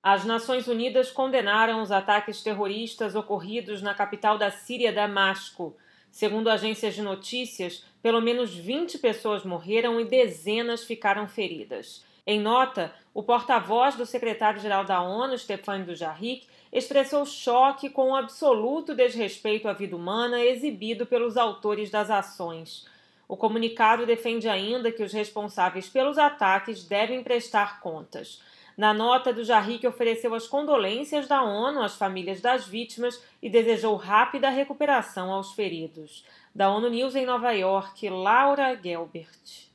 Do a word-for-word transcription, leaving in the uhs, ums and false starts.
As Nações Unidas condenaram os ataques terroristas ocorridos na capital da Síria, Damasco. Segundo agências de notícias, pelo menos vinte pessoas morreram e dezenas ficaram feridas. Em nota, o porta-voz do secretário-geral da ONU, Stéphane Dujarric, expressou choque com o absoluto desrespeito à vida humana exibido pelos autores das ações. O comunicado defende ainda que os responsáveis pelos ataques devem prestar contas. Na nota, Dujarric ofereceu as condolências da ONU às famílias das vítimas e desejou rápida recuperação aos feridos. Da ONU News em Nova York, Laura Gelbert.